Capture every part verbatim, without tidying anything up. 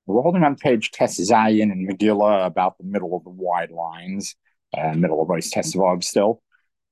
We're holding on page Tes Zayin and Megillah, about the middle of the wide lines, uh, middle of Vice Tesvav still.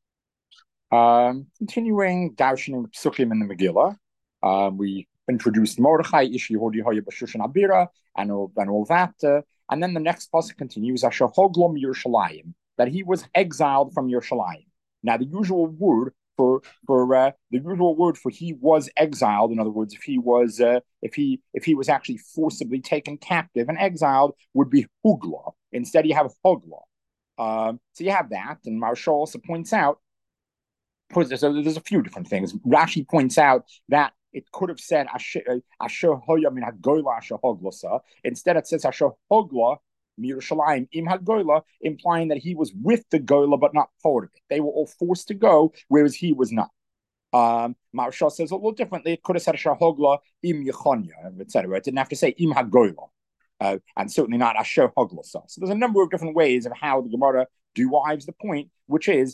Um, continuing Darshaning Psukim in the Megillah, um, we introduced Mordechai, Ish Yehudi Hoya Bashushan Abira, and all, and all that. Uh, and then the next pasuk continues, Asher Hoglom Yerushalayim, that he was exiled from Yerushalayim. Now, the usual word for for uh, the usual word for he was exiled, in other words, if he was uh, if he if he was actually forcibly taken captive and exiled, would be hugla. Instead, you have hogla. Um, so you have that, and Marshall also points out, there's a, there's a few different things. Rashi points out that it could have said Asher Hoya min Hagoyla Asher Hoglasa. Instead, it says Asher Hogla Mirushalayim im Hagoyla, implying that he was with the Gola but not part of it. They were all forced to go, whereas he was not. Um, Marshall says a little differently. It could have said Asher Hogla im Yechonia, et cetera. It didn't have to say im Hagoyla. Uh, and certainly not Asher Hoglasa. So there's a number of different ways of how the Gemara derives the point, which is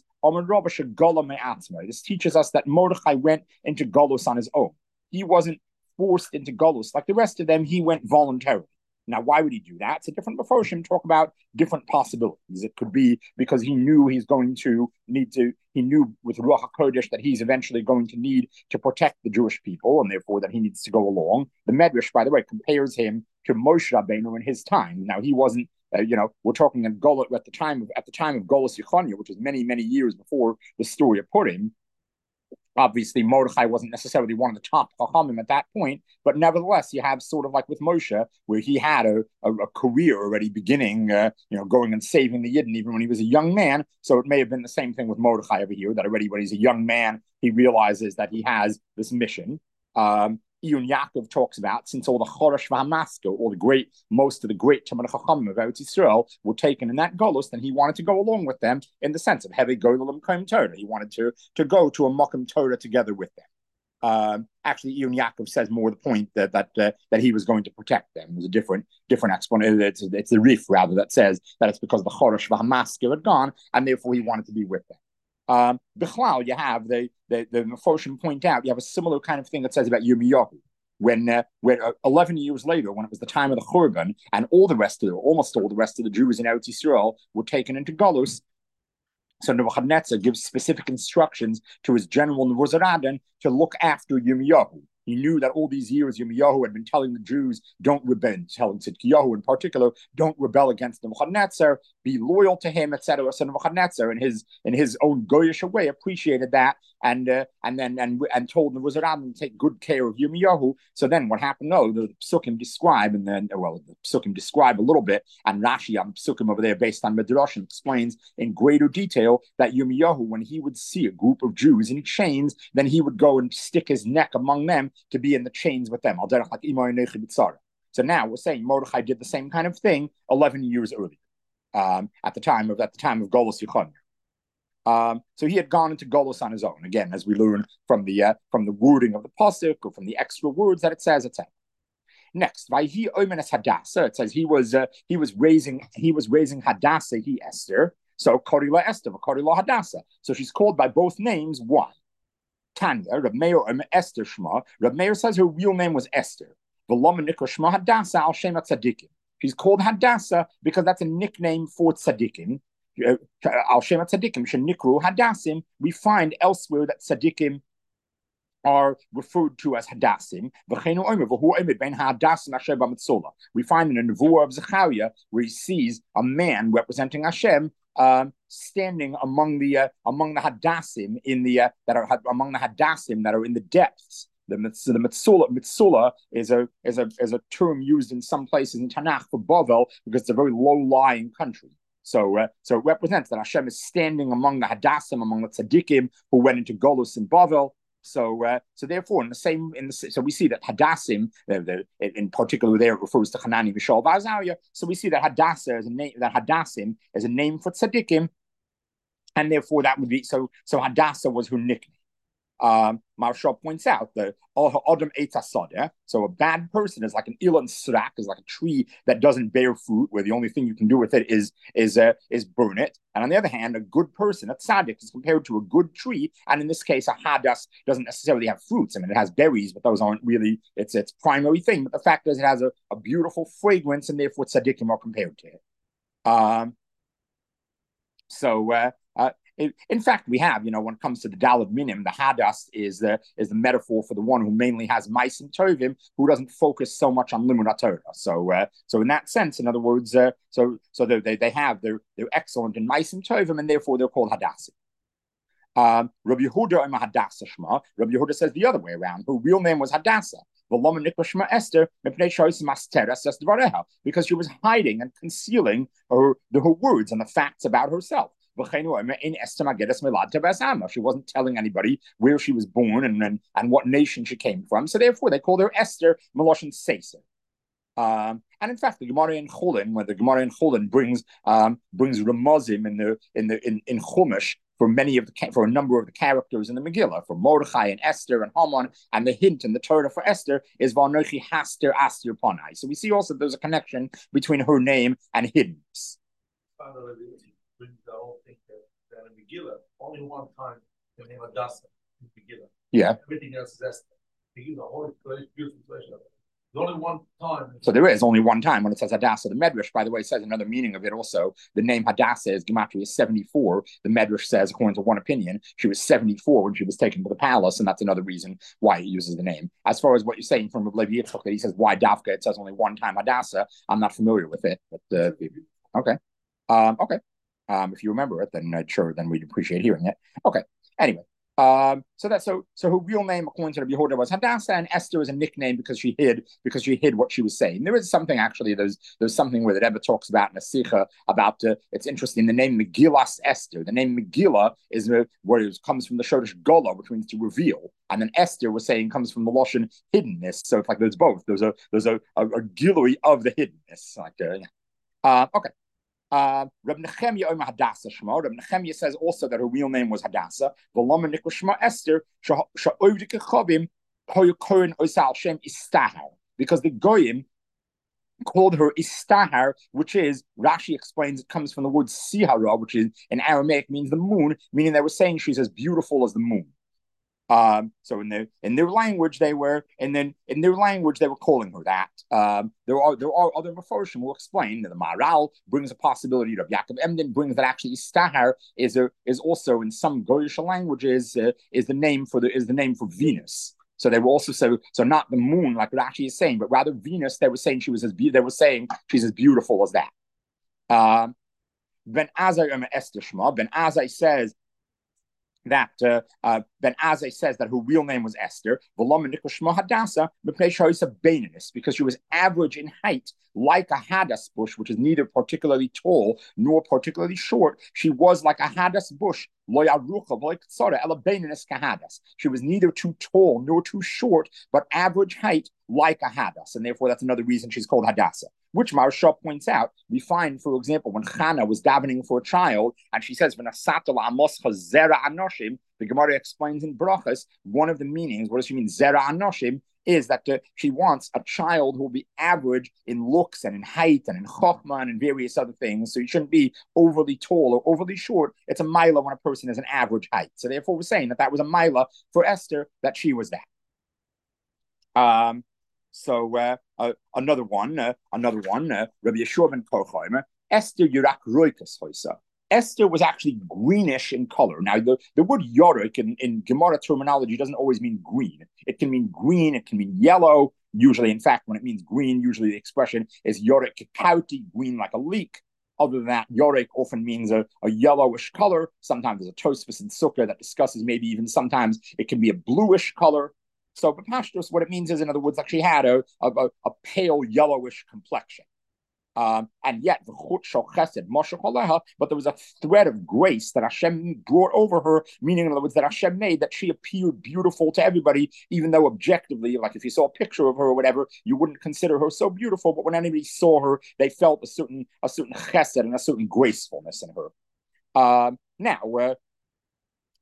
this teaches us that Mordechai went into Golus on his own. He wasn't forced into Golus like the rest of them. He went voluntarily. Now, why would he do that? It's a different Mefoshim talk about different possibilities. It could be because he knew he's going to need to, he knew with Ruach HaKodesh that he's eventually going to need to protect the Jewish people, and therefore that he needs to go along. The Medrash, by the way, compares him to Moshe Rabbeinu in his time. Now, he wasn't, uh, you know, we're talking in Gola at the time of at the time of Golas Yechonia, which was many, many years before the story of Purim. Obviously, Mordechai wasn't necessarily one of the top Chachamim at that point, but nevertheless, you have sort of like with Moshe, where he had a, a, a career already beginning, uh, you know, going and saving the Yidden even when he was a young man. So it may have been the same thing with Mordechai over here, that already when he's a young man, he realizes that he has this mission. Um, Iyun Yaakov talks about, since all the Chorash V'Hamaska, all the great, most of the great Talmid Chachamim of Eretz Yisrael were taken in that Golus, then he wanted to go along with them in the sense of Heavy Golam Kom Torah. He wanted to, to go to a Mokum Torah together with them. Um, actually, Iyun Yaakov says more the point that that uh, that he was going to protect them. There's a different different explanation. It's, it's the Rif rather that says that it's because the Chorash V'Hamaska had gone, and therefore he wanted to be with them. Um, Bichlal, you have the the the Mefoshim point out, you have a similar kind of thing that says about Yirmiyahu. When, uh, when uh, eleven years later, when it was the time of the Churban, and all the rest of the, almost all the rest of the Jews in Eretz Yisrael were taken into Golus, so Nebuchadnezzar gives specific instructions to his general Nebuzaradan to look after Yirmiyahu. He knew that all these years Yirmiyahu had been telling the Jews, don't rebel, telling Tzidkiyahu in particular, don't rebel against Nebuchadnezzar, be loyal to him, et cetera. So Nebuchadnezzar, in his in his own goyish way, appreciated that, and uh, and then and and told Nebuchadnezzar to take good care of Yirmiyahu. So then what happened? No, the Psukim describe, and then well, the Psukim describe a little bit, and Rashi on Psukim over there, based on Midrashim, explains in greater detail that Yirmiyahu, when he would see a group of Jews in chains, then he would go and stick his neck among them to be in the chains with them. So now we're saying Mordechai did the same kind of thing eleven years earlier, um, at the time of at the time of Golus Yichon. Um, so he had gone into Golus on his own. Again, as we learn from the uh, from the wording of the pasuk or from the extra words that it says, et cetera. Next, Vayhi Omenes Hadassah. It says he was uh, he was raising he was raising Hadassah, he Esther. So Korila Esther, Korila Hadassah. So she's called by both names. Why? Tanya, Reb Meir um, Esther Shma. Reb Meir says her real name was Esther. V'lama nikra Shma Hadassah al Shem Tzadikim. She's called Hadassah because that's a nickname for tzadikim. Al Shem Tzadikim shenikru Hadassim. We find elsewhere that tzadikim are referred to as Hadassim. We find in the Nevuah of Zechariah where he sees a man representing Hashem um, standing among the uh, among the Hadassim in the uh, that are among the Hadassim that are in the depths. The, the Mitzula, Mitzula is a is a is a term used in some places in Tanakh for Bavel because it's a very low lying country. So, uh, so it represents that Hashem is standing among the Hadassim, among the Tzaddikim who went into Golus in Bavel. So, uh, so therefore, in the same, in the so we see that Hadassim, uh, the, in particular, there it refers to Hanani, Mishael, Vazariah. So we see that Hadassah is a name, that Hadassim is a name for tzaddikim, and therefore that would be so. So Hadassah was her nickname. Um, Maharsha points out that Adam Eitasada, so a bad person is like an ilan srak, is like a tree that doesn't bear fruit, where the only thing you can do with it is is uh, is burn it. And on the other hand, a good person, a tzaddik, is compared to a good tree. And in this case, a hadas doesn't necessarily have fruits. I mean, it has berries, but those aren't really its its primary thing. But the fact is, it has a, a beautiful fragrance, and therefore tzaddikim are compared to it. Um, so. Uh, uh, in fact, we have, you know, when it comes to the Daled Minim, the Hadas is the is the metaphor for the one who mainly has Maisim Tovim, who doesn't focus so much on Limud Torah. So, uh, so in that sense, in other words, uh, so so they they have they're they're excellent in Maisim Tovim, and therefore they're called Hadasim. Um, Rabbi Yehuda and Hadassah Shema. Rabbi Yehuda says the other way around. Her real name was Hadassah. Esther, because she was hiding and concealing her, the, her words and the facts about herself. She wasn't telling anybody where she was born and, and, and what nation she came from. So therefore, they called her Esther Meloshin Seser. Um, and in fact, the Gemara in Cholin, where the Gemara in Cholin brings um, brings Ramazim in the in the in, in Chumash for many of the for a number of the characters in the Megillah, for Mordechai and Esther and Haman, and the hint in the Torah for Esther is Vanochi Haster Astir Panai. So we see also there's a connection between her name and hiddenness. The whole thing that in Megillah, only one time the name Hadassah in Megillah. Yeah. Everything else is Esther. Megillah, whole beautiful translation of it. There's only one time. So there is only one time when it says Hadassah. The Medrash, by the way, says another meaning of it also. The name Hadassah is Gematria is seventy-four. The Medrash says, according to one opinion, she was seventy-four when she was taken to the palace, and that's another reason why it uses the name. As far as what you're saying from Levi Yitzchak, that he says, why Davka, it says only one time Hadassah, I'm not familiar with it. But uh, okay. Um, okay. Um, if you remember it, then uh, sure, then we'd appreciate hearing it. Okay. Anyway, um, so that so so her real name, according to the Yehuda, was Hadassah, and Esther is a nickname because she hid because she hid what she was saying. There is something actually. There's there's something where the Rebbe talks about in a Sikha about. Uh, it's interesting. The name Megillas Esther. The name Megillah is uh, where it comes from the Shodesh Gola, which means to reveal, and then Esther was saying comes from the Lashon hiddenness. So it's like there's both. There's a there's a a, a gilui of the hiddenness. Like uh, uh, okay. Uh, Reb Nechemia Omer Hadassah Shema. Reb Nechemia says also that her real name was Hadassah. V'lama Nikra Shema Esther Sha'ovdik Chavim Hoyukorin Osal Shem Istahar, because the Goyim called her Istahar, which is, Rashi explains, it comes from the word Sihara, which is in Aramaic means the moon, meaning they were saying she's as beautiful as the moon. Um, so in their in their language they were, and then in their language they were calling her that. Um, there are there are other Mefarshim who explain that the Maharal brings a possibility of Yaakov Emden brings that actually Istahar is a, is also in some Goyish languages uh, is the name for the is the name for Venus. So they were also so so not the moon like Rashi is saying, but rather Venus. They were saying she was as be- they were saying she's as beautiful as that. Um, Ben Azai Esther Shema. Ben Azai says that uh, uh, Ben Azai says that her real name was Esther, because she was average in height, like a hadas bush, which is neither particularly tall nor particularly short. She was like a hadas bush. She was neither too tall nor too short, but average height, like a hadas, and therefore that's another reason she's called Hadassah. Which Maharsha points out, we find, for example, when Chana was davening for a child, and she says, the Gemara explains in Brachas, one of the meanings, what does she mean, Zera Anoshim, is that uh, she wants a child who will be average in looks and in height and in chokhmah and in various other things. So you shouldn't be overly tall or overly short. It's a mila when a person is an average height. So therefore we're saying that that was a mila for Esther, that she was that. Um, So uh, uh, another one, uh, another one, uh, Rabbi Yeshua ben Kochaimer, Esther Yurak Roikas Hoisa. Esther was actually greenish in color. Now, the, the word Yorik in, in Gemara terminology doesn't always mean green. It can mean green, it can mean yellow. Usually, in fact, when it means green, usually the expression is Yorik Kauti, green like a leek. Other than that, Yorik often means a, a yellowish color. Sometimes there's a Tosfos and Sukkah that discusses maybe even sometimes it can be a bluish color. So, but Pashtos, what it means is, in other words, like she had a, a, a pale yellowish complexion. Um, and yet, but there was a thread of grace that Hashem brought over her, meaning, in other words, that Hashem made, that she appeared beautiful to everybody, even though objectively, like if you saw a picture of her or whatever, you wouldn't consider her so beautiful, but when anybody saw her, they felt a certain a certain chesed and a certain gracefulness in her. Um, now, uh,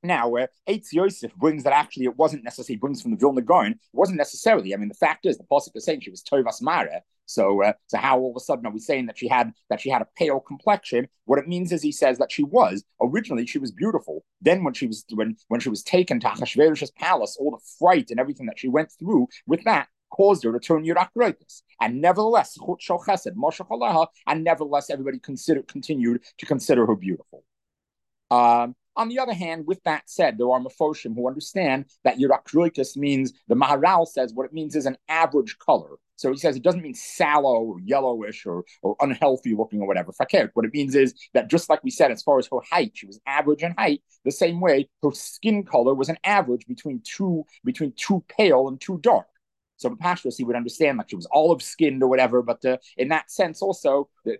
Now, uh, Eitz Yosef brings that actually it wasn't necessarily, brings from the Vilna Gaon, it wasn't necessarily. I mean, the fact is, the Pasuk is saying she was Tovas Mara. So, uh, so how all of a sudden are we saying that she had that she had a pale complexion? What it means is he says that she was originally she was beautiful. Then when she was when when she was taken to Achashverosh's palace, all the fright and everything that she went through with that caused her to turn Yirak Roikus. And nevertheless, and nevertheless, everybody considered continued to consider her beautiful. Um, on the other hand, with that said, there are Mefoshim who understand that Yirak Roikus means, the Maharal says what it means is an average color. So he says it doesn't mean sallow or yellowish or, or unhealthy looking or whatever. Fakert. What it means is that just like we said, as far as her height, she was average in height, the same way her skin color was an average between two, between too pale and too dark. So the Pashtus, he would understand like she was olive skinned or whatever, but uh, in that sense also. The,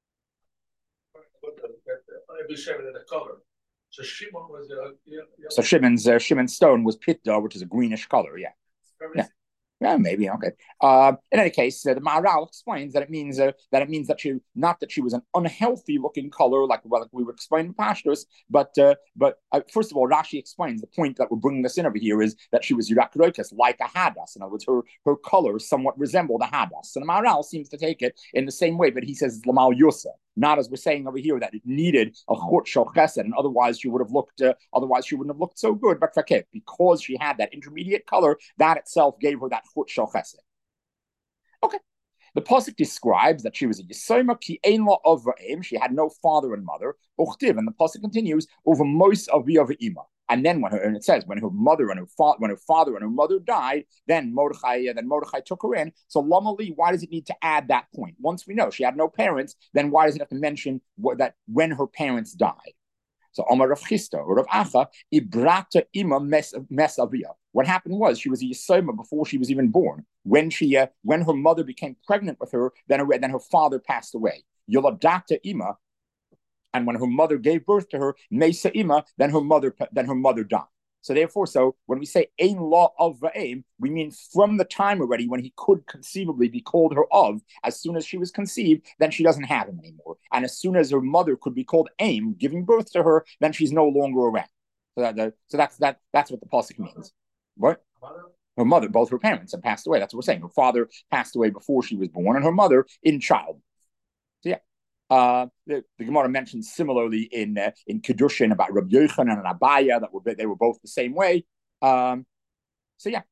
the color. So Shimon was uh, yeah, yeah. So Shimon's uh, Shimon's stone was pitta, which is a greenish color. Yeah, yeah, yeah, maybe okay. Uh, in any case, uh, the Maharal explains that it means uh, that it means that she not that she was an unhealthy looking color, like well, like we were explaining Pashtus, but uh, but uh, first of all, Rashi explains the point that we're bringing this in over here is that she was Yirak Roikus, like a hadas. In other words, her her color somewhat resembled a hadas. So the Maharal seems to take it in the same way, but he says Lamal Yusa. Not as we're saying over here that it needed a chut shel chesed, and otherwise she would have looked. Uh, otherwise she wouldn't have looked so good. But fakeh, because she had that intermediate color, that itself gave her that chut shel chesed. Okay, the pasuk describes that she was a yisoma ki ein la avraim. She had no father and mother. Uchtiv, and the pasuk continues over most of the other ima. And then when her, and it says when her mother and her father, when her father and her mother died, then Mordechai, then Mordechai took her in. So Lama Li, why does it need to add that point? Once we know she had no parents, then why does it have to mention what, that when her parents died? So Omar Rav Chisda or Rav Acha, Ibrata Ima Mesavia. What happened was she was a Yisoma before she was even born. When she, uh, when her mother became pregnant with her, then her, then her father passed away. Yoladata Ima. And when her mother gave birth to her, Mesa Ima, then her mother, then her mother died. So therefore, so when we say Ein Law of Va'im, we mean from the time already when he could conceivably be called her of, as soon as she was conceived, then she doesn't have him anymore. And as soon as her mother could be called Aim, giving birth to her, then she's no longer around. So, that, that, so that's that. That's what the pasuk means. What? Her mother, both her parents had passed away. That's what we're saying. Her father passed away before she was born, and her mother in child. So yeah. Uh, the, the Gemara mentions similarly in uh, in Kedushin about Rabbi Yochanan and Abaya that were they were both the same way. Um, so yeah.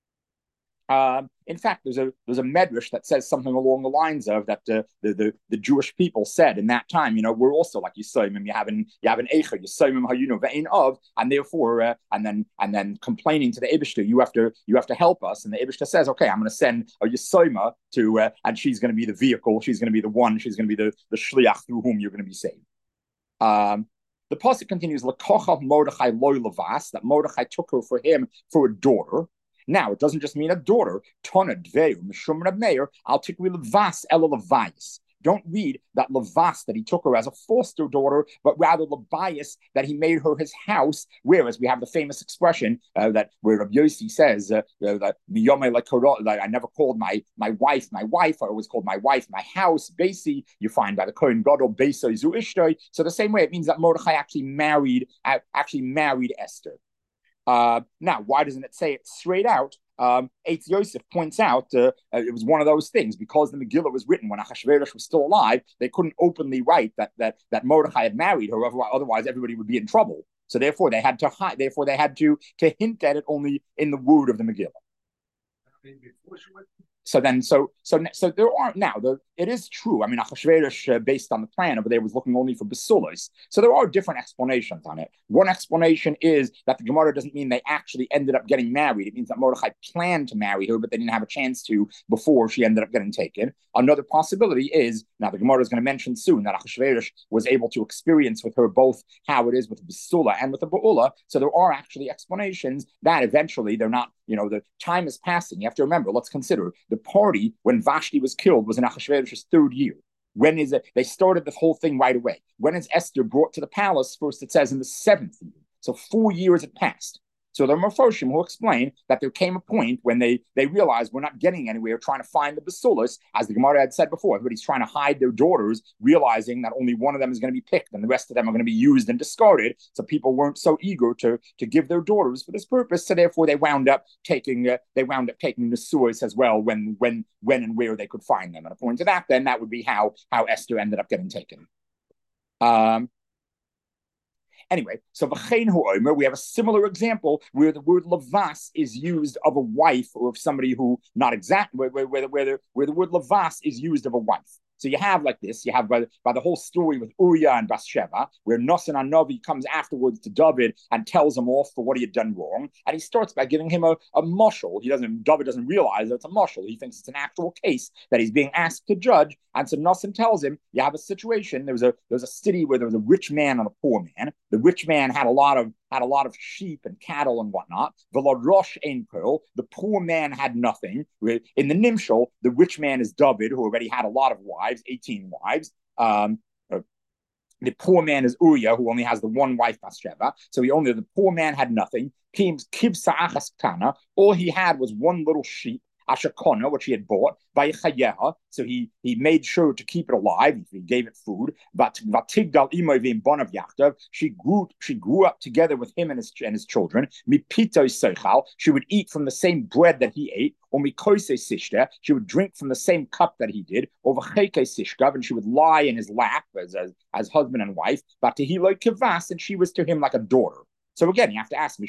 Um, in fact, there's a there's a medrash that says something along the lines of that uh, the, the the Jewish people said in that time, you know, we're also like Yisomim, you have an you have an Eicha, Yisomim Hayunu Ve'in of, and therefore, uh, and then and then complaining to the Ibishter, you have to you have to help us, and the Ibishter says, okay, I'm going to send a Yisoma to, uh, and she's going to be the vehicle, she's going to be the one, she's going to be the the shliach through whom you're going to be saved. Um, the pasuk continues, L'kochav Mordechai loy levas, that Mordechai took her for him for a daughter. Now, it doesn't just mean a daughter. Tona dveu mishum Reb Meir al tikri levas ela levayis. Don't read that levas that he took her as a foster daughter, but rather lebayis that he made her his house. Whereas we have the famous expression uh, that where Rabbi Yossi says uh, uh, that like I never called my my wife my wife. I always called my wife my house. Basi you find by the Kohen Gadol Beisai zu Ishtoi. So the same way it means that Mordechai actually married uh, actually married Esther. Uh, now, why doesn't it say it straight out? Um, Eitz Yosef points out uh, uh, it was one of those things because the Megillah was written when Achashverosh was still alive. They couldn't openly write that that that Mordechai had married her, otherwise everybody would be in trouble. So therefore, they had to hide. Therefore, they had to to hint at it only in the word of the Megillah. So then, so so so there are now. The, it is true. I mean, Achashverosh, uh, based on the plan over there, was looking only for basulos. So there are different explanations on it. One explanation is that the Gemara doesn't mean they actually ended up getting married. It means that Mordechai planned to marry her, but they didn't have a chance to before she ended up getting taken. Another possibility is, now the Gemara is going to mention soon, that Achashverosh was able to experience with her both how it is with a basula and with a ba'ula. So there are actually explanations that eventually they're not, you know, the time is passing. You have to remember, let's consider the party when Vashti was killed was in Achashverosh's third year. When is it? They started the whole thing right away. When is Esther brought to the palace? First, it says in the seventh year. So four years had passed. So there are Mephoshim who explain that there came a point when they, they realized we're not getting anywhere trying to find the basulas, as the Gemara had said before. Everybody's trying to hide their daughters, realizing that only one of them is going to be picked and the rest of them are going to be used and discarded. So people weren't so eager to, to give their daughters for this purpose. So therefore they wound up taking uh, they wound up taking the Nesuas as well when when when and where they could find them. And according to that, then that would be how how Esther ended up getting taken. Um, Anyway, so we have a similar example where the word lavas is used of a wife or of somebody who not exact where where where, where, the, where the word lavas is used of a wife. So you have like this, you have by, by the whole story with Uriah and Bathsheba, where Nosson HaNavi comes afterwards to David and tells him off for what he had done wrong. And he starts by giving him a, a mashal. He doesn't, David doesn't realize that it's a mashal. He thinks it's an actual case that he's being asked to judge. And so Nosson tells him, you have a situation. There was a, there was a city where there was a rich man and a poor man. The rich man had a lot of had a lot of sheep and cattle and whatnot. The Rosh Ein Pearl, the poor man had nothing. In the Nimshal, the rich man is David, who already had a lot of wives, eighteen wives. Um, uh, the poor man is Uriah, who only has the one wife, Bathsheba. So he only, the poor man had nothing. All he had was one little sheep, Ashakona, which he had bought, by Chayeha. So he he made sure to keep it alive. He gave it food. But Vatigdal Imoy Bon of Yachtav, she grew she grew up together with him and his and his children. Mipito Seichal, she would eat from the same bread that he ate. Or Mikoise Sishta, she would drink from the same cup that he did. Over Cheke Sishkav, and she would lie in his lap as as, as husband and wife. But to Hilo Kivas, and she was to him like a daughter. So again, you have to ask me,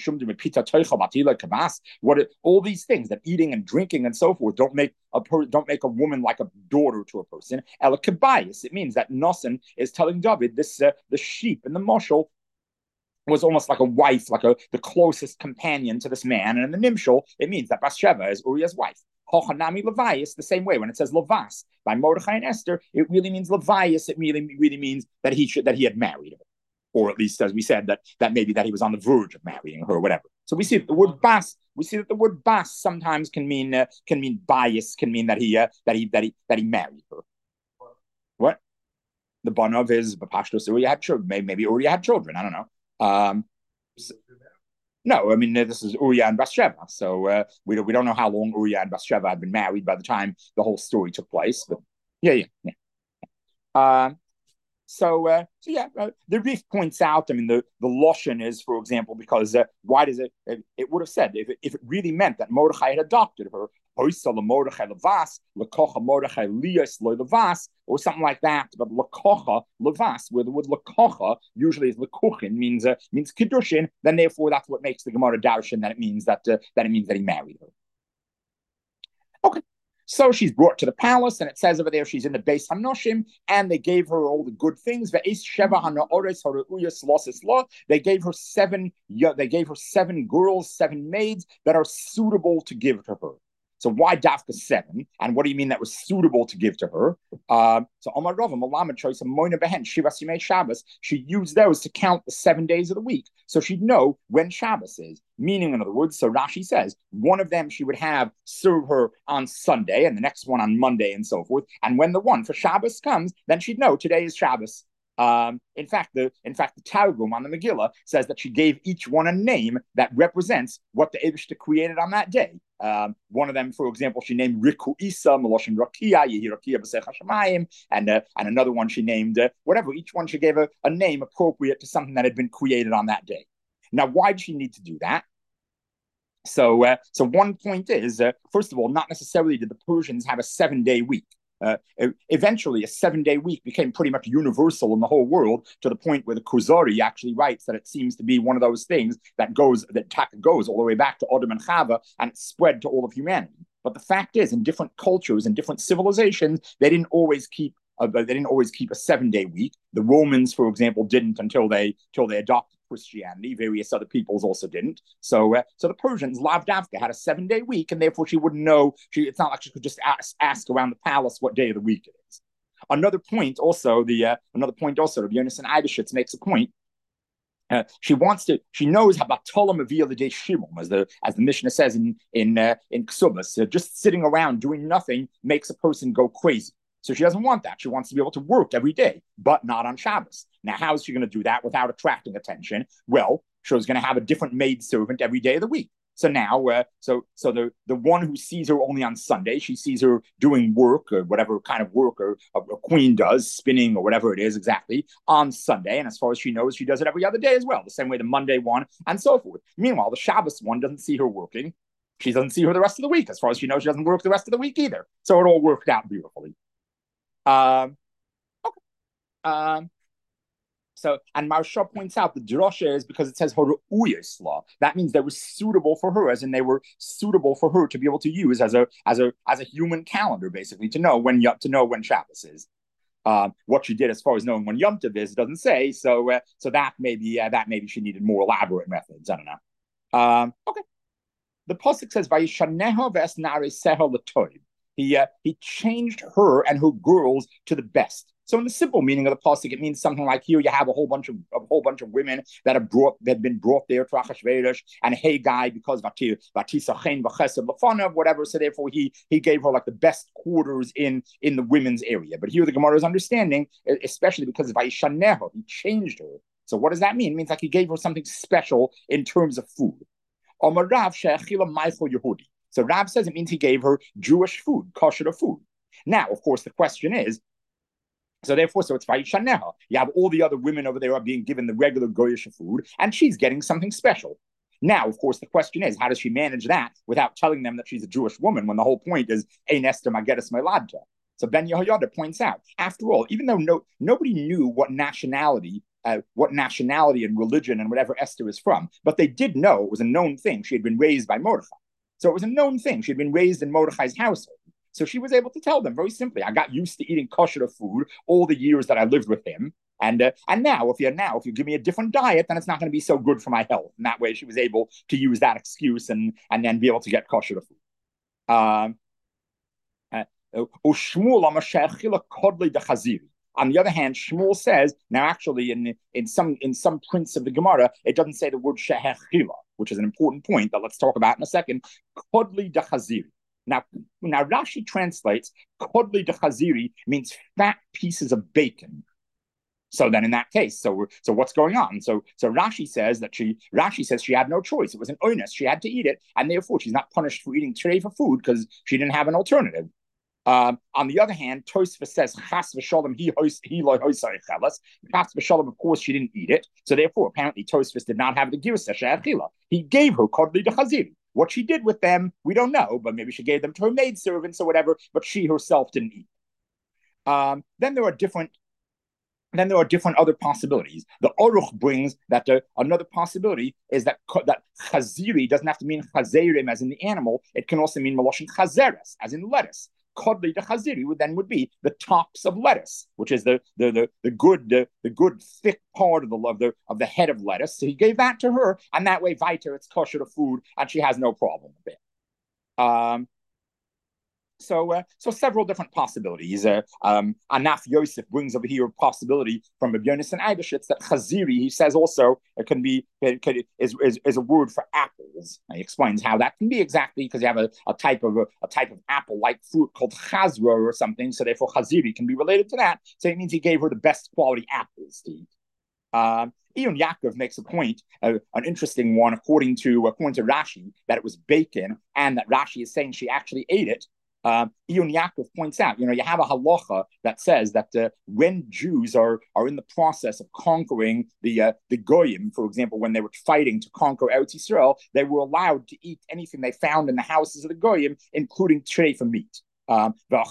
what all these things that eating and drinking and so forth don't make a per, don't make a woman like a daughter to a person. Ela Kebayis, it means that Nosson is telling David this uh, the sheep and the moshel was almost like a wife, like a the closest companion to this man. And in the Nimshal, it means that Bathsheba is Uriah's wife. Hochanami Levias, the same way when it says Levas by Mordechai and Esther, it really means Levias. It really really means that he should that he had married her. Or at least, as we said, that that maybe that he was on the verge of marrying her or whatever. So we see that the word bas, we see that the word bas sometimes can mean uh, can mean bias, can mean that he uh, that he that he that he married her. What? The bun of his Bapashtos Uriah had children. Maybe, maybe Uriah had children. I don't know. Um, so, no, I mean this is Uriah and Bathsheba. So uh, we don't we don't know how long Uriah and Bathsheba had been married by the time the whole story took place. But yeah, yeah, yeah. Um, So, uh, so yeah, uh, the Rif points out, I mean, the, the Loshen is, for example, because uh, why does it, it, it would have said, if it, if it really meant that Mordechai had adopted her, or something like that, but Lakocha Levas, where the word Lakocha usually is Lakuchin, means uh, means Kiddushin, then therefore that's what makes the Gemara Darshan that it means that, uh, that it means that he married her. Okay. So she's brought to the palace, and it says over there she's in the Beis Hanoshim, and they gave her all the good things. They gave her seven. They gave her seven girls, seven maids that are suitable to give to her. So why Dafka seven? And what do you mean that was suitable to give to her? Uh, so Omar Rava, Malamed choice of Moina Behen, Shivas Yimei Shabbos. She used those to count the seven days of the week. So she'd know when Shabbos is. Meaning, in other words, so Rashi says, one of them she would have serve her on Sunday, and the next one on Monday, and so forth. And when the one for Shabbos comes, then she'd know today is Shabbos. Um, in fact, the in fact the Targum on the Megillah says that she gave each one a name that represents what the Eibishter created on that day. Um, one of them, for example, she named Riku Isa, Meloshin Rakia, Yehi Rakia B'Sech HaShamayim, and uh, and another one she named uh, whatever. Each one she gave a, a name appropriate to something that had been created on that day. Now, why did she need to do that? So, uh, so one point is, uh, first of all, not necessarily did the Persians have a seven-day week. Uh, eventually, a seven-day week became pretty much universal in the whole world, to the point where the Kuzari actually writes that it seems to be one of those things that goes that goes all the way back to Adam and Chava, and it spread to all of humanity. But the fact is, in different cultures and different civilizations, they didn't always keep uh, they didn't always keep a seven-day week. The Romans, for example, didn't until they until they adopted Christianity. Various other peoples also didn't. So, uh, so the Persians, Lavdavka, had a seven-day week, and therefore she wouldn't know. She, it's not like she could just ask, ask around the palace what day of the week it is. Another point, also the uh, another point, also Rabbi Yonasan Eibeshitz makes a point. Uh, she wants to. She knows how Batolam Aviyah the day Shimon, as the as the Mishnah says in in uh, in Ksubas. Uh, just sitting around doing nothing makes a person go crazy. So she doesn't want that. She wants to be able to work every day, but not on Shabbos. Now, how is she going to do that without attracting attention? Well, She was going to have a different maidservant every day of the week. So now, uh, so so the the one who sees her only on Sunday, she sees her doing work or whatever kind of work or a, a queen does, spinning or whatever it is exactly on Sunday. And as far as she knows, she does it every other day as well, the same way the Monday one and so forth. Meanwhile, the Shabbos one doesn't see her working. She doesn't see her the rest of the week. As far as she knows, she doesn't work the rest of the week either. So it all worked out beautifully. Um, okay. Um, So, and Marsha points out the drasha is because it says Horu'uyas law. That means they were suitable for her, as in they were suitable for her to be able to use as a as a as a human calendar, basically, to know when to know when Shabbos is. Uh, what she did as far as knowing when Yom Tov is doesn't say. So, uh, so that maybe uh, that maybe she needed more elaborate methods. I don't know. Um, okay. The pasuk says Vayishaneha v'esnare seher l'toiv. He uh, he changed her and her girls to the best. So in the simple meaning of the pasuk, it means something like here you have a whole bunch of a whole bunch of women that have brought that have been brought there to Achashverosh and Haggai because Vatisachen v'chesed lefanav whatever. So therefore he he gave her like the best quarters in in the women's area. But here the Gemara is understanding, especially because of Vayishaneha, he changed her. So what does that mean? It means like he gave her something special in terms of food. So Rav says it means he gave her Jewish food, kosher food. Now, of course, the question is, so therefore, so it's Vayishaneha. You have all the other women over there are being given the regular goyish food, and she's getting something special. Now, of course, the question is, how does she manage that without telling them that she's a Jewish woman when the whole point is Ein Esther Mageres Meladja? So Ben Yehoyada points out, after all, even though no, nobody knew what nationality Uh, what nationality and religion and whatever Esther is from, but they did know it was a known thing. She had been raised by Mordechai. So it was a known thing. She had been raised in Mordechai's household. So she was able to tell them very simply, I got used to eating kosher food all the years that I lived with him. And uh, and now, if you're now, if you give me a different diet, then it's not going to be so good for my health. And that way she was able to use that excuse and, and then be able to get kosher food. Um, uh, On the other hand, Shmuel says, now actually in, in some in some prints of the Gemara, it doesn't say the word shehechila, which is an important point that let's talk about in a second. Kodli de chaziri. Now, now Rashi translates kodli de chaziri means fat pieces of bacon. So then in that case, so so what's going on? So so Rashi says that she Rashi says she had no choice. It was an oinus. She had to eat it, and therefore she's not punished for eating treifa food because she didn't have an alternative. Um, on the other hand, Tosfos says Chas v'Shalom he he lo hoisay chelas. Chas v'Shalom, of course, she didn't eat it. So therefore, apparently, Tosfos did not have the girsa she'achila. He gave her kodli de chazir. What she did with them, we don't know, but maybe she gave them to her maidservants or whatever. But she herself didn't eat. Um, then there are different. Then there are different other possibilities. The Aruch brings that uh, another possibility is that that chaziri doesn't have to mean chazerim as in the animal. It can also mean maloshin chazeres as in lettuce. Kodli de chaziri would then would be the tops of lettuce, which is the the the, the good the, the good thick part of the of the of the head of lettuce. So he gave that to her, and that way, viter, it's kosher to food, and she has no problem with it. Um, so uh, so several different possibilities. Uh, um, Anaf Yosef brings over here a possibility from Rabbi Yonasan Eibeshitz that chaziri, he says also, it can be it can, is, is is a word for apples. And he explains how that can be exactly because you have a, a type of a, a type of apple-like fruit called chazra or something. So therefore, chaziri can be related to that. So it means he gave her the best quality apples to eat. Um, Ion Yaakov makes a point, uh, an interesting one, according to according to Rashi, that it was bacon, and that Rashi is saying she actually ate it. Uh, Ion Yaakov points out, you know, you have a halacha that says that uh, when Jews are are in the process of conquering the uh, the goyim, for example, when they were fighting to conquer Eretz Yisrael, they were allowed to eat anything they found in the houses of the goyim, including treifa meat. Um,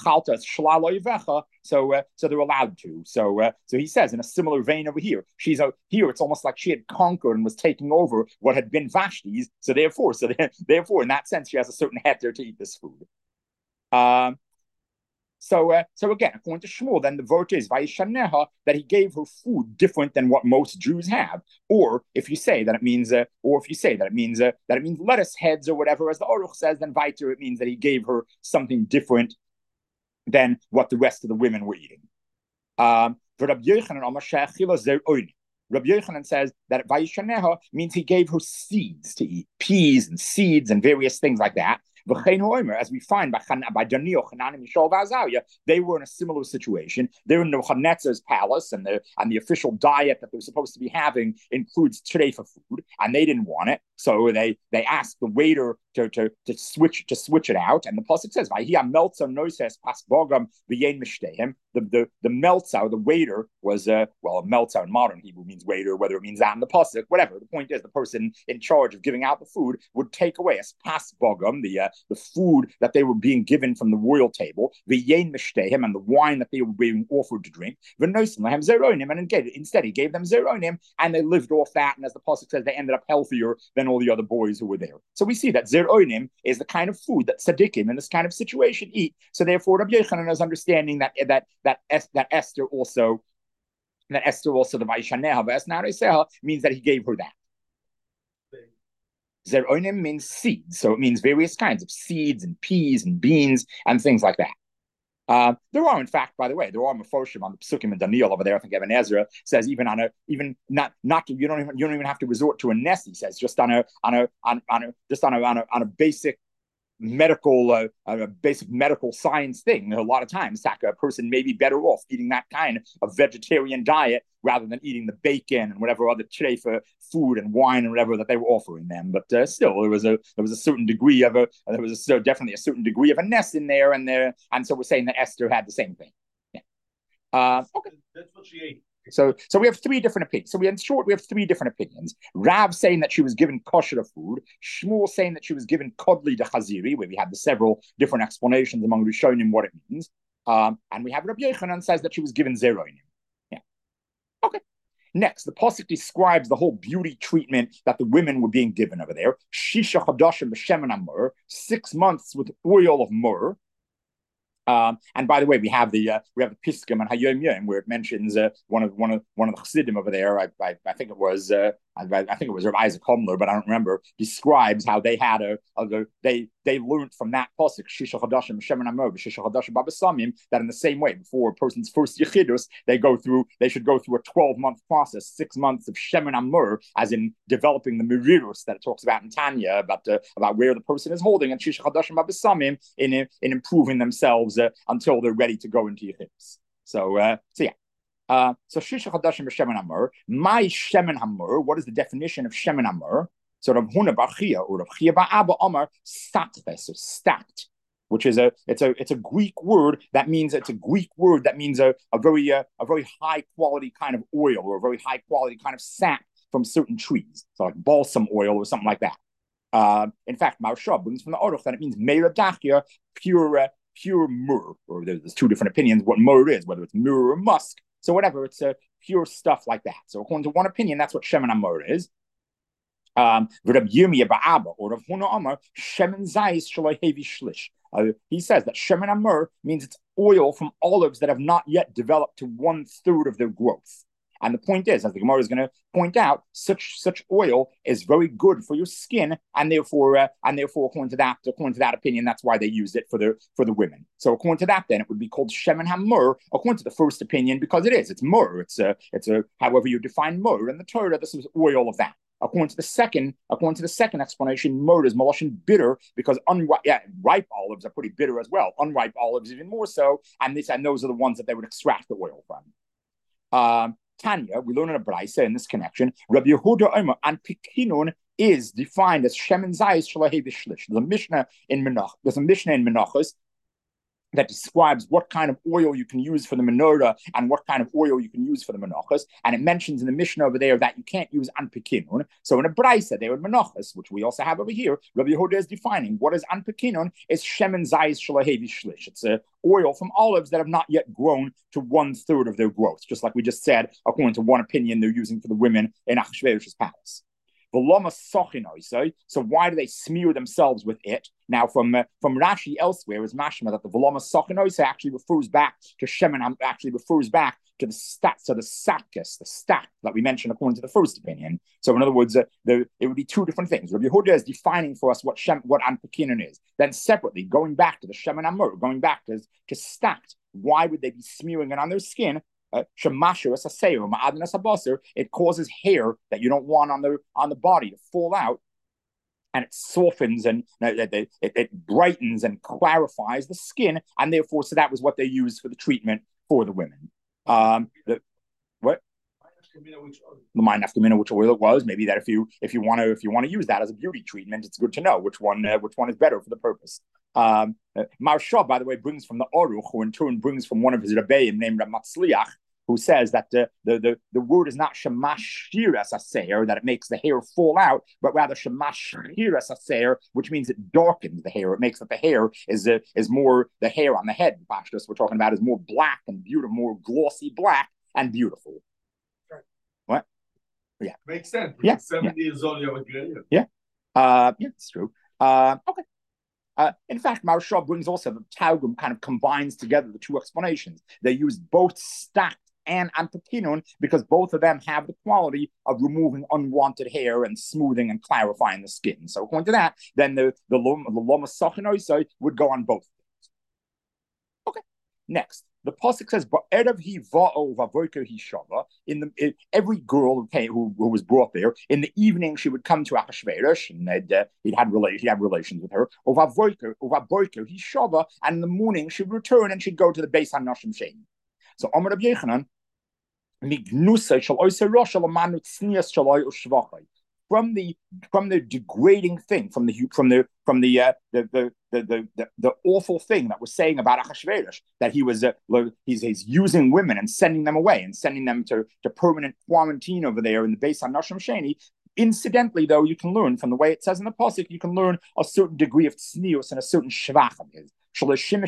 so uh, so they're allowed to. So uh, so he says in a similar vein over here, she's a, here it's almost like she had conquered and was taking over what had been Vashti's. So therefore, so therefore, in that sense, she has a certain heter to eat this food. Um, so, uh, so again, according to Shmuel, then the vote is Vayishaneha, that he gave her food different than what most Jews have. Or if you say that it means, uh, or if you say that it means uh, that it means lettuce heads or whatever, as the Aruch says, then weiter it means that he gave her something different than what the rest of the women were eating. Um, for Rabbi Yochanan, Rabbi Yochanan says that Vayishaneha means he gave her seeds to eat, peas and seeds and various things like that. As we find by, by Daniel, Hanan, Mishael, Azariah, they were in a similar situation. They're in Nebuchadnezzar's palace, and the and the official diet that they're supposed to be having includes trefa food, and they didn't want it. So they they asked the waiter to to, to switch to switch it out. And the pasuk says, the the the meltzer, the waiter was uh, well, a meltzer in modern Hebrew means waiter, whether it means that in the pasuk, whatever. The point is, the person in charge of giving out the food would take away as pas bogam, the uh, the food that they were being given from the royal table, v'yein mishtehem, and the wine that they were being offered to drink, v'nosim lahem zeronim, and instead he gave them zeronim, and they lived off that. And as the pasuk says, they ended up healthier than all the other boys who were there. So we see that zeronim is the kind of food that tzaddikim in this kind of situation eat. So therefore, Rabbi Yochanan is understanding that that that that Esther also that Esther also the Vaishaneha Vesnareseha means that he gave her that. Zeronim means seeds, so it means various kinds of seeds and peas and beans and things like that. Uh, there are, in fact, by the way, there are mefoshim on the Psukim and Daniel over there. I think Eben Ezra says even on a even not not to, you don't even you don't even have to resort to a nest. He says just on a on a on, on a just on a on a on a basic medical uh, a basic medical science thing. A lot of times a person may be better off eating that kind of vegetarian diet rather than eating the bacon and whatever other trefa food and wine and whatever that they were offering them. But uh, still, there was a there was a certain degree of a there was a, so definitely a certain degree of a nest in there, and there and so we're saying that Esther had the same thing. Yeah. Uh, okay. That's what she ate. So, so we have three different opinions. So, we in short, we have three different opinions. Rav saying that she was given kosher food. Shmuel saying that she was given kodli de chaziri, where we have the several different explanations among Rishonim what it means. Um, and we have Rabbi Yochanan says that she was given zeronim. Yeah. Okay. Next, the pasuk describes the whole beauty treatment that the women were being given over there. Shisha chadashim b'shemen amur, six months with oil of myrrh. Um, and by the way, we have the uh, we have the Piskim and Hayom Yom where it mentions uh, one of one of one of the Chassidim over there. I I, I think it was uh, I, I think it was Rabbi Isaac Homler, but I don't remember. Describes how they had a, a they they learned from that pasuk Shisha Chadashim Shemen Amor Shisha Chadashim Babasamim that in the same way before a person's first Yechidus they go through they should go through a twelve month process, six months of Shemen Amor, as in developing the Merirus that it talks about in Tanya about uh, about where the person is holding, and Shisha Chadashim Babasamim in in improving themselves. Uh, until they're ready to go into Yechidas. So, uh, so yeah. Uh, so Shisha Chadashim b'Shemen Hamur. My Shemen Hamur. What is the definition of Shemen Hamur? So Rav Huna bar Chia or Rav Chia bar Abba Amar statves, or stacked, which is a it's a it's a Greek word that means it's a Greek word that means a a very uh, a very high quality kind of oil or a very high quality kind of sap from certain trees. So like balsam oil or something like that. Uh, in fact, Marsha brings from the Aruch that it means Meir Dachia, pure. Uh, pure myrrh, or there's two different opinions what myrrh is, whether it's myrrh or musk. So whatever, it's a uh, pure stuff like that. So according to one opinion, that's what Shemen Amor is. Um, or Rav Huna Amar, Shemen Zayis Shalai Hevi Shlish. Uh, he says that Shemen Amor means it's oil from olives that have not yet developed to one third of their growth. And the point is, as the Gemara is going to point out, such such oil is very good for your skin, and therefore, uh, and therefore, according to that, according to that opinion, that's why they used it for the for the women. So, according to that, then it would be called Shemen HaMur, according to the first opinion, because it is. It's myrrh. It's a it's a however you define myrrh in the Torah. This is oil of that. According to the second, according to the second explanation, myrrh is maloshin bitter because unripe, yeah, ripe olives are pretty bitter as well. Unripe olives even more so, and this and those are the ones that they would extract the oil from. Um, Tanya, we learn in a Braisa in this connection, Rabbi Yehuda Omer, and Pikinun is defined as Shemen Zayis Shalahe B'Shlish. There's a Mishnah in Menach, there's a Mishnah in Menachos that describes what kind of oil you can use for the menorah and what kind of oil you can use for the menachos. And it mentions in the Mishnah over there that you can't use anpikinun. So in a Braisa, there in menachos, which we also have over here, Rabbi Yehuda is defining what is anpikinun is shemen zayis shalahevi shlish. It's a oil from olives that have not yet grown to one third of their growth, just like we just said, according to one opinion they're using for the women in Achashverosh's palace. So why do they smear themselves with it? Now, from uh, from Rashi elsewhere is mashma that the voloma sochinoisa actually refers back to Shemen, actually refers back to the stat, so the sakis, the stat that we mentioned according to the first opinion. So, in other words, uh, there it would be two different things. Rabbi Yehuda is defining for us what Shem, what anpekinon is. Then separately, going back to the Shemen Amur, going back to to stat. Why would they be smearing it on their skin? Uh, it causes hair that you don't want on the on the body to fall out. and it softens and it, it, it brightens and clarifies the skin, and therefore, so that was what they used for the treatment for the women. Um, the, what? The mind nafkamina, which oil it was. Maybe that if you if you want to if you want to use that as a beauty treatment, it's good to know which one uh, which one is better for the purpose. Um, uh, Maharsha, by the way, brings from the Aruch, who in turn brings from one of his Rebbeim named Matzliach, who says that the the the, the word is not shemashhiras aseir, that it makes the hair fall out, but rather shemashhiras aseir, which means it darkens the hair. It makes that the hair is uh, is more the hair on the head. Pashtus we're talking about is more black and beautiful, more glossy black and beautiful. What? Yeah, makes sense. Yeah, seventy yeah. years old, you have a gray. Yeah, uh, yeah, it's true. Uh, okay. Uh, in fact, Maharsha brings also the Targum kind of combines together the two explanations. They use both stacked and antakinun because both of them have the quality of removing unwanted hair and smoothing and clarifying the skin. So according to that, then the the loma sachinoisai would go on both. Okay. Next, the pasuk says, "Ba'erev he va'o va'voker he shava." In the in, every girl who came who, who was brought there in the evening, she would come to Achashverosh, and uh, he'd had rela- he had relations with her. Or va'voker or va'voker he shava, and in the morning she'd return and she'd go to the Beis HaNashim Sheni. So Amar Rabbi Yechanan, mignusa shal oisei rosh shal amanu tznias shaloi ushvachai. From the from the degrading thing, from the from the from the uh, the, the, the the the awful thing that was saying about Achashverosh, that he was uh, he's he's using women and sending them away and sending them to, to permanent quarantine over there in the Beis HaNashim Sheni. Incidentally, though, you can learn from the way it says in the pasuk, you can learn a certain degree of tznius and a certain shvach of his. He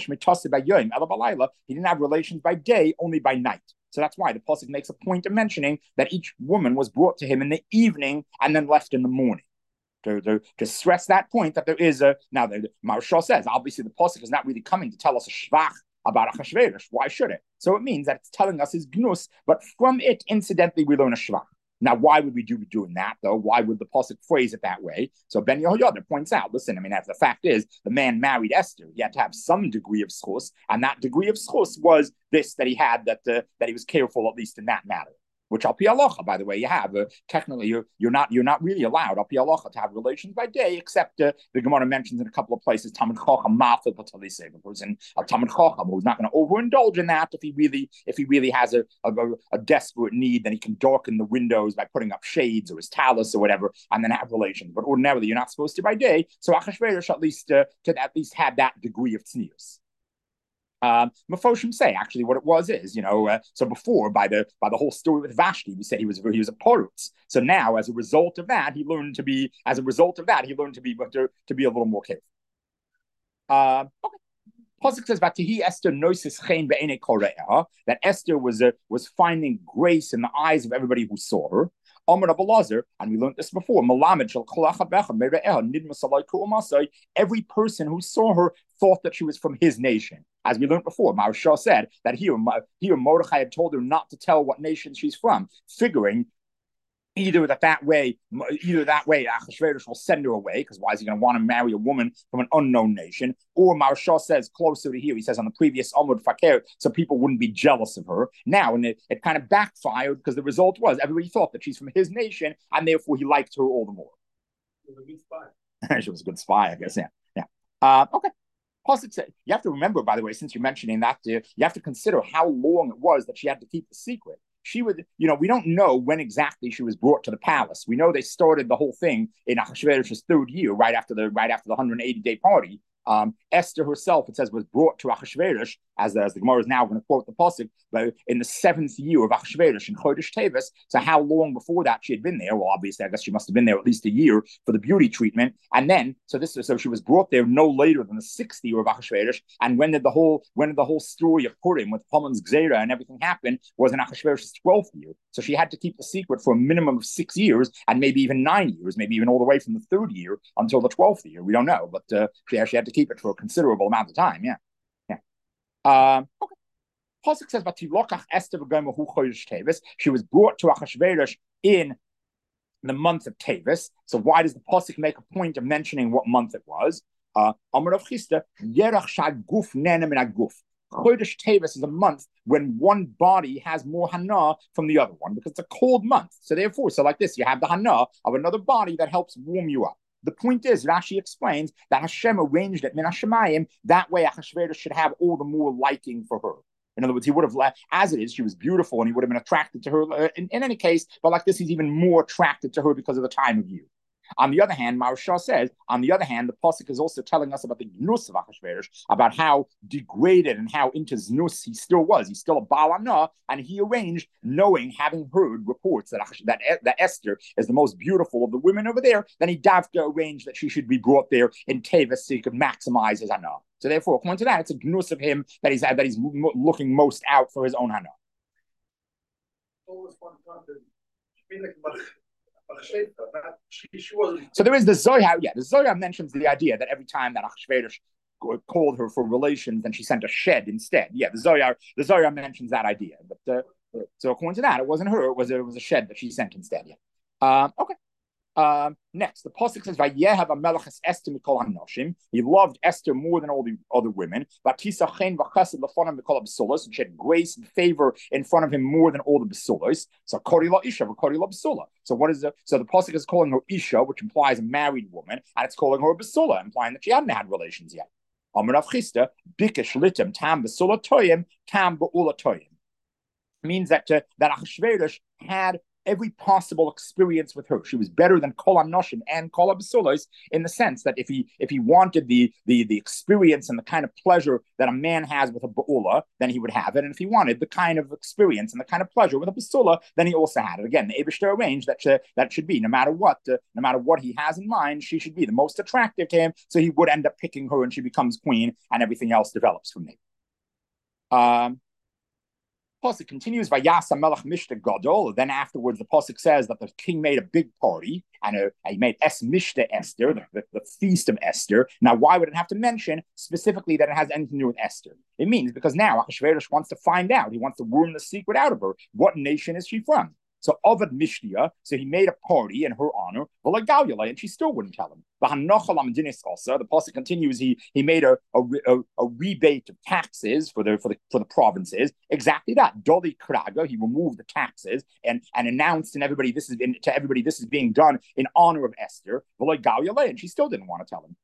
didn't have relations by day, only by night. So that's why the pasuk makes a point of mentioning that each woman was brought to him in the evening and then left in the morning. To, to, to stress that point that there is a now the Maharsha says obviously the pasuk is not really coming to tell us a shvach about Achashverosh. Why should it? So it means that it's telling us his gnus, but from it, incidentally, we learn a shvach. Now, why would we do doing that, though? Why would the pasuk phrase it that way? So Ben Yehoyada points out, listen, I mean, the fact is, the man married Esther. He had to have some degree of schus, and that degree of schus was this, that he had, that uh, that he was careful, at least in that matter. Which al pi halacha, by the way, you have. Uh, technically, you're you're not you're not really allowed al pi halacha to have relations by day, except uh, the Gemara mentions in a couple of places Talmid Chacham mafil patalisei, the person a Talmid Chacham who's not going to overindulge in that if he really if he really has a, a a desperate need, then he can darken the windows by putting up shades or his talus or whatever, and then have relations. But ordinarily, you're not supposed to by day. So Achashverosh at least uh, to at least have that degree of tznius. Um, Mefoshim say actually what it was is, you know, uh, so before by the by the whole story with Vashti, we said he was he was a porutz. So now, as a result of that, he learned to be as a result of that he learned to be to, to be a little more careful. Uh, okay. Pasuk says Vatihi Esther noisis chen be'enei koreha, that Esther was uh, was finding grace in the eyes of everybody who saw her. Amar Rabbi Elazar, and we learned this before. Every person who saw her thought that she was from his nation. As we learned before, Maharsha said that here, here Mordechai had told her not to tell what nation she's from, figuring either that that way, either that way, Achashverosh will send her away, because why is he going to want to marry a woman from an unknown nation? Or Maharsha says closer to here, he says on the previous Amud Fakir, so people wouldn't be jealous of her. Now, and it, it kind of backfired because the result was everybody thought that she's from his nation, and therefore he liked her all the more. She was a good spy. She was a good spy, I guess. Yeah, yeah. Uh, okay. Plus, it's a, you have to remember, by the way, since you're mentioning that, uh, you have to consider how long it was that she had to keep the secret. She would, you know, we don't know when exactly she was brought to the palace. We know they started the whole thing in Achashverosh's third year, right after the right after the one hundred eighty day party. Um, Esther herself, it says, was brought to Achashverosh, as, as the Gemara is now going to quote the pasuk, but in the seventh year of Achashverosh in Chodesh Teves. So how long before that she had been there? Well, obviously, I guess she must have been there at least a year for the beauty treatment. And then, so this, so she was brought there no later than the sixth year of Achashverosh. And when did the whole, when did the whole story of Purim with Haman's Gzeira and everything happen? Was in Achashverosh's twelfth year. So she had to keep the secret for a minimum of six years, and maybe even nine years, maybe even all the way from the third year until the twelfth year. We don't know, but uh, she actually had to keep it for a considerable amount of time. Yeah, yeah. Um, okay. Pasuk says, "But Esther Tevis." She was brought to Achashverosh in the month of Tevis. So why does the pasuk make a point of mentioning what month it was? Uh, Amar Rav Chisda, Yerach Shaguf Nenem in Aguf. Chodesh Tevis is a month when one body has more hana from the other one because it's a cold month. So therefore, so like this, you have the hana of another body that helps warm you up. The point is, Rashi explains that Hashem arranged it min hashemayim, that way Achashverosh should have all the more liking for her. In other words, he would have left, as it is, she was beautiful and he would have been attracted to her in, in any case, but like this, he's even more attracted to her because of the time of year. On the other hand, Maharsha says, on the other hand, the Pasuk is also telling us about the Gnus of Achashverosh, about how degraded and how into Znus he still was. He's still a Baal Anah, and he arranged, knowing, having heard reports that, that, that Esther is the most beautiful of the women over there, then he davka arranged that she should be brought there in Tevis so he could maximize his Anah. So therefore, according to that, it's a Gnus of him that he's, that he's looking most out for his own Anah. So there is the Zohar, yeah, the Zohar mentions the idea that every time that Achashverosh called her for relations, then she sent a shed instead. Yeah, the Zohar, the Zohar mentions that idea. But uh, so according to that, it wasn't her; it was a, it was a shed that she sent instead. Yeah. Um, okay. Um, next, the pasuk says, "Vayehav Hamelech es Esther mikol hanoshim." He loved Esther more than all the other women. Vatisachen v'chesed lefonim mikol b'sulos, and she had grace and favor in front of him more than all the b'sulos. So kori la isha, v'kori la b'sula. So what is the? So the pasuk is calling her isha, which implies a married woman, and it's calling her a b'sula, implying that she hadn't had relations yet. Amar Rav Chisda bikesh litem tam b'sula toyim tam b'ula toyim. Means that uh, that Achashverosh had every possible experience with her. She was better than Kol HaNoshim and Kol HaBesulos in the sense that if he if he wanted the, the, the experience and the kind of pleasure that a man has with a Ba'ula, then he would have it. And if he wanted the kind of experience and the kind of pleasure with a Basula, then he also had it. Again, the Eibishter arranged that, uh, that should be, no matter what, uh, no matter what he has in mind, she should be the most attractive to him, so he would end up picking her and she becomes queen and everything else develops from there. Um, Pasuk continues, Vayasa Melech Mishta Gadol. Then afterwards, the Pasuk says that the king made a big party and a, he made Es Mishta Esther, the, the, the feast of Esther. Now, why would it have to mention specifically that it has anything to do with Esther? It means because now Achashverosh wants to find out. He wants to worm the secret out of her. What nation is she from? So Ovad Mishtia, so he made a party in her honor, and she still wouldn't tell him. Also, the pasuk continues, he he made a, a, a, a rebate of taxes for the for the for the provinces. Exactly that. Doli Kraga, he removed the taxes and, and announced in everybody this is in, to everybody this is being done in honor of Esther. And she still didn't want to tell him.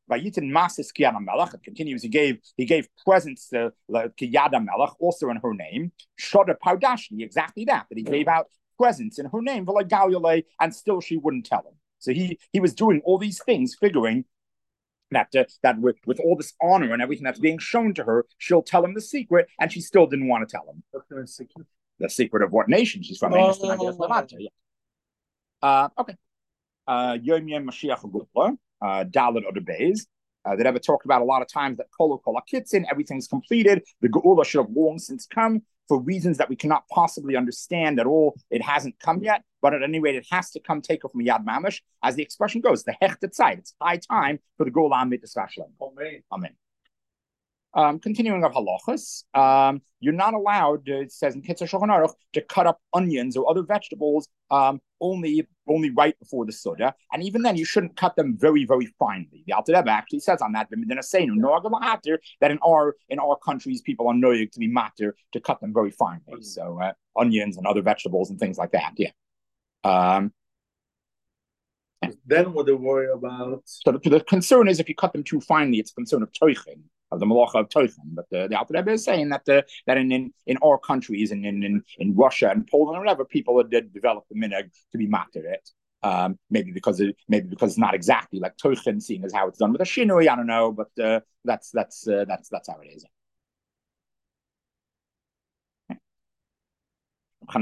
It continues, he gave he gave presents to Kiyada Melech, also in her name. Shoda Pardashni, exactly that, that he gave out presence in her name, and still she wouldn't tell him. So he he was doing all these things, figuring that uh, that with, with all this honor and everything that's being shown to her, she'll tell him the secret, and she still didn't want to tell him. The secret of what nation she's from. Oh. Yeah. Uh, okay. Yom Yom Mashiach Gula, Dalet Oder Beis. Uh, that ever talked about a lot of times that Kolo Kol HaKitzin, everything's completed. The Geula should have long since come. For reasons that we cannot possibly understand at all, it hasn't come yet. But at any rate, it has to come take off from Yad Mamash. As the expression goes, the Hechtet Zeit. It's high time for the Geula Mitzvah Shalom. Amen. Amen. Um, continuing of halachas, um, you're not allowed, uh, it says in Kitzur Shulchan Aruch, to cut up onions or other vegetables um, only only right before the Suda. And even then, you shouldn't cut them very, very finely. The Alter Rebbe actually says on that, that in our in our countries, people are noyig to be matir to cut them very finely. So uh, onions and other vegetables and things like that, yeah. Um, Then what they worry about? So the, the concern is if you cut them too finely, it's a concern of toichin, of the malacha of toichin. But the, the Alter Rebbe is saying that the, that in, in in our countries and in, in in Russia and Poland or whatever, people did develop the minhag to be matir it. Um, maybe because it, maybe because it's not exactly like toichin, seeing as how it's done with a shinui. I don't know, but uh, that's that's uh, that's that's how it is.